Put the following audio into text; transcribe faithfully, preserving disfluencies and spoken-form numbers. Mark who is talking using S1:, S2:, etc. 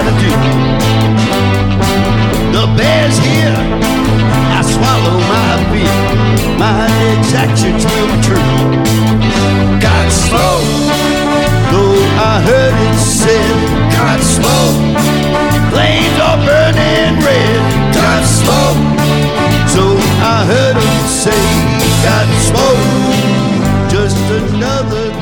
S1: gotta do. The bear's here, I swallow my fear. My exactions will be true. God smoke, though I heard it said. God smoke, flames are burning red. God smoke, so I heard him say. God smoke, just another